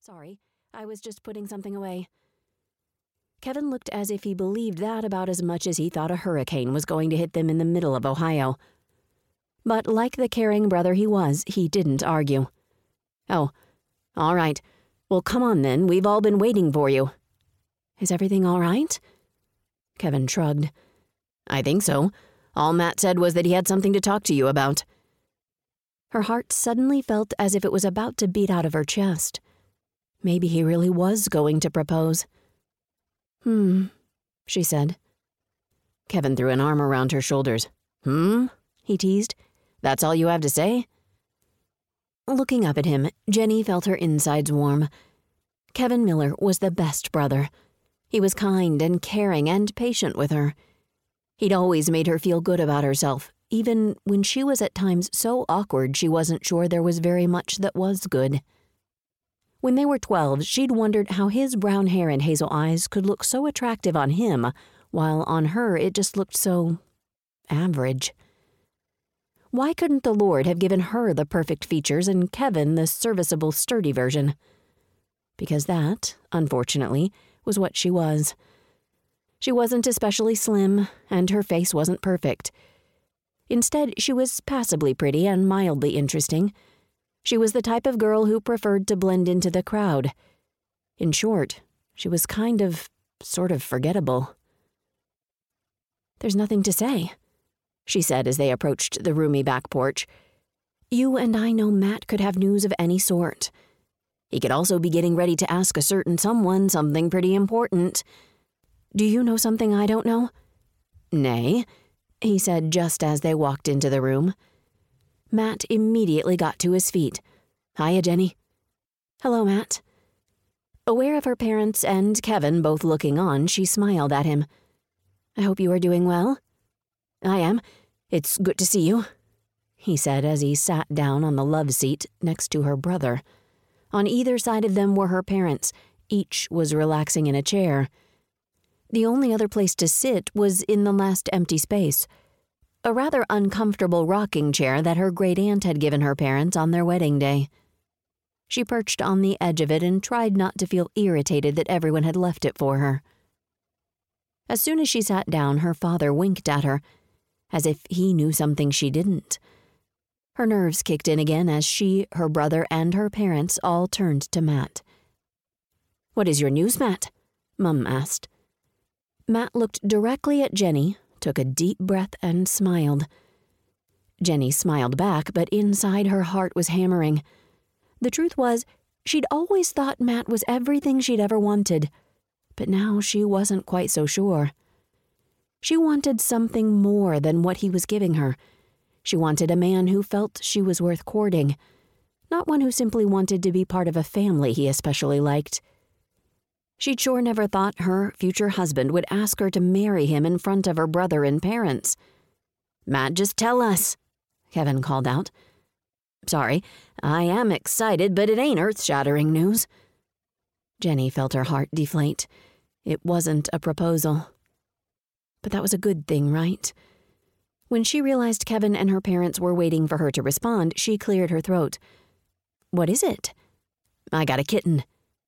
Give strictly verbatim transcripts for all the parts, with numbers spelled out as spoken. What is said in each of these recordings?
Sorry, I was just putting something away. Kevin looked as if he believed that about as much as he thought a hurricane was going to hit them in the middle of Ohio. But like the caring brother he was, he didn't argue. Oh, all right. Well, come on then. We've all been waiting for you. Is everything all right? Kevin shrugged. I think so. All Matt said was that he had something to talk to you about. Her heart suddenly felt as if it was about to beat out of her chest. Maybe he really was going to propose. Hmm, she said. Kevin threw an arm around her shoulders. Hmm? He teased. That's all you have to say? Looking up at him, Jenny felt her insides warm. Kevin Miller was the best brother. He was kind and caring and patient with her. He'd always made her feel good about herself, even when she was at times so awkward she wasn't sure there was very much that was good. When they were twelve, she'd wondered how his brown hair and hazel eyes could look so attractive on him, while on her it just looked so average. Why couldn't the Lord have given her the perfect features and Kevin the serviceable, sturdy version? Because that, unfortunately, was what she was. She wasn't especially slim, and her face wasn't perfect. Instead, she was passably pretty and mildly interesting. She was the type of girl who preferred to blend into the crowd. In short, she was kind of, sort of forgettable. There's nothing to say, she said as they approached the roomy back porch. You and I know Matt could have news of any sort. He could also be getting ready to ask a certain someone something pretty important. Do you know something I don't know? Nay, he said just as they walked into the room. Matt immediately got to his feet. Hiya, Jenny. Hello, Matt. Aware of her parents and Kevin both looking on, she smiled at him. I hope you are doing well. I am. It's good to see you, he said as he sat down on the love seat next to her brother. On either side of them were her parents. Each was relaxing in a chair. The only other place to sit was in the last empty space, a rather uncomfortable rocking chair that her great-aunt had given her parents on their wedding day. She perched on the edge of it and tried not to feel irritated that everyone had left it for her. As soon as she sat down, her father winked at her, as if he knew something she didn't. Her nerves kicked in again as she, her brother, and her parents all turned to Matt. What is your news, Matt? Mum asked. Matt looked directly at Jenny, took a deep breath, and smiled. Jenny smiled back, but inside her heart was hammering. The truth was, she'd always thought Matt was everything she'd ever wanted, but now she wasn't quite so sure. She wanted something more than what he was giving her. She wanted a man who felt she was worth courting, not one who simply wanted to be part of a family he especially liked. She'd sure never thought her future husband would ask her to marry him in front of her brother and parents. Matt, just tell us, Kevin called out. Sorry, I am excited, but it ain't earth-shattering news. Jenny felt her heart deflate. It wasn't a proposal. But that was a good thing, right? When she realized Kevin and her parents were waiting for her to respond, she cleared her throat. What is it? I got a kitten.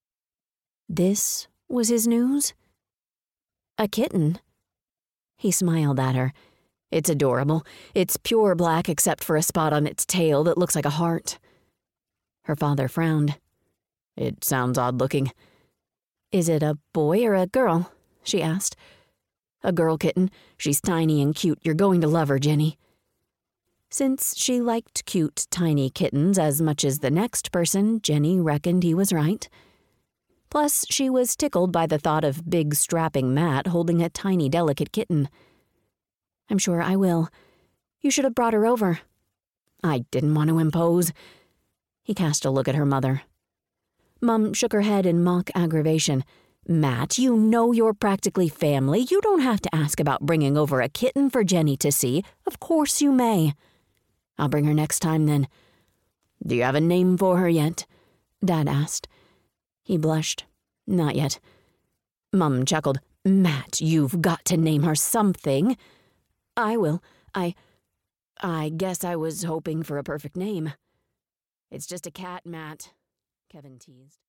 This was his news? A kitten? He smiled at her. It's adorable. It's pure black except for a spot on its tail that looks like a heart. Her father frowned. It sounds odd-looking. Is it a boy or a girl? She asked. A girl kitten. She's tiny and cute. You're going to love her, Jenny. Since she liked cute, tiny kittens as much as the next person, Jenny reckoned he was right. Plus, she was tickled by the thought of big, strapping Matt holding a tiny, delicate kitten. I'm sure I will. You should have brought her over. I didn't want to impose. He cast a look at her mother. Mum shook her head in mock aggravation. Matt, you know you're practically family. You don't have to ask about bringing over a kitten for Jenny to see. Of course you may. I'll bring her next time, then. Do you have a name for her yet? Dad asked. He blushed. Not yet. Mum chuckled. Matt, you've got to name her something. I will. I... I guess I was hoping for a perfect name. It's just a cat, Matt, Kevin teased.